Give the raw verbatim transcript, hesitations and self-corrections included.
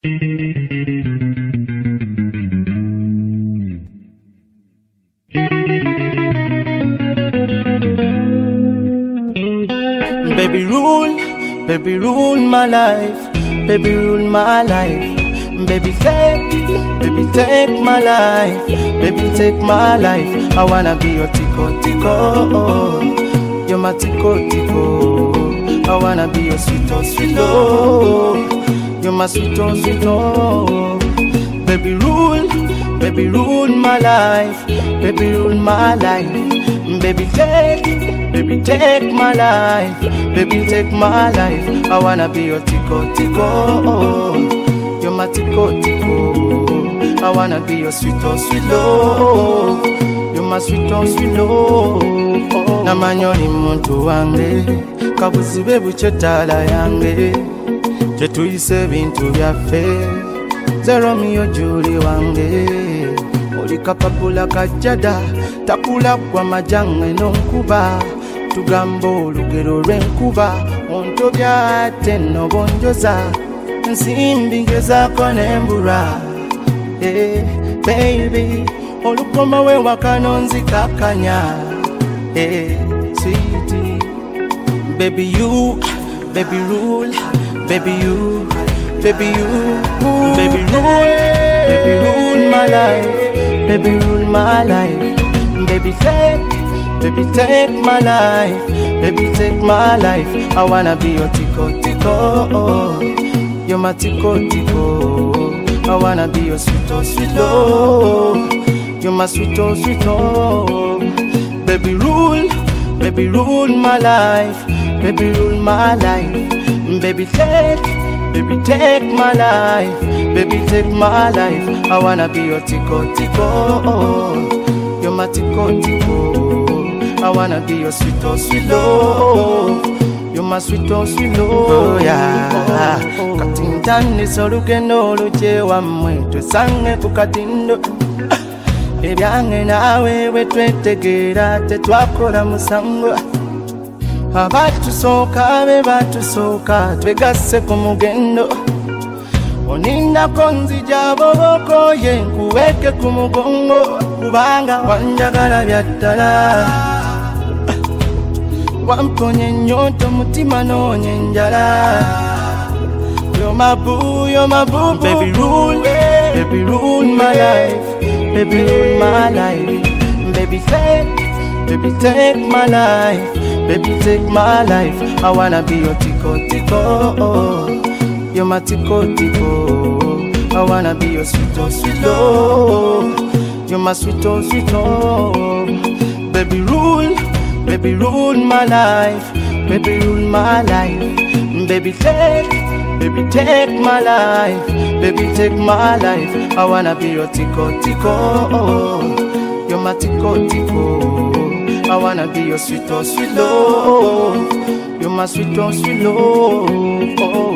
Baby rule, baby rule my life, baby rule my life. Baby take, baby take my life, baby take my life. I wanna be your tico tico, you're my tico tico. I wanna be your sweet oh sweet oh, you're my sweet oh sweet oh. Baby rule, baby rule my life, baby rule my life. Baby take, baby take my life, baby take my life. I wanna be your tico tico, you're my tico tico. I wanna be your sweet oh sweet oh, you're my sweet oh sweet oh. Namanyoli muntu wange, kabuzibe buchetala yange, chetuyise bintu byaffe. Zero Romeo Julie wange, oli kapapula kajada, takula kwa majange nonkuba. Tugambo olugero lw'enkuba, ontobya ate n'obonjoza. Nsimbi ngezaako n'embura, eh, baby, olukoma we wakano nzikakanya, eh, sweetie. Baby you, baby rule, baby you, baby you, baby rule, baby rule my life, baby rule my life. Baby take, baby take my life, baby take my life. I wanna be your tico tico, you're my tico tico. I wanna be your sweet oh sweet oh, you're my sweet oh sweet oh. Baby rule, baby rule my life, baby rule my life. Baby take, baby take my life, baby take my life. I wanna be your tico tico, you're my tico tico. I wanna be your sweet oh sweet oh, you're my sweet oh sweet oh. Yeah, katindani solugendo oluje wamwe tusange kukatindo. Ebyange nawe wetwetegera tetwakola musango. Abatusooka be batusooka twegasse ku mugendo. Oninda konzija boboko ye nkuweke ku mugongo, kubanga wanjagala bya ddala. Wamponye nyoto mutima nonye njala. You're my boo, you're my boo, baby rule, baby rule my life, baby rule my life. Baby take, baby take my life, baby take my life. I wanna be your tico tico, you're my tico tico. I wanna be your sweet oh sweet oh, you're my sweet oh sweet oh. Baby rule, baby rule my life, baby rule my life. Baby take, baby take my life, baby take my life. I wanna be your tico tico, you're my tico tico. I wanna be your sweet oh sweet oh, you're my sweet oh sweet oh.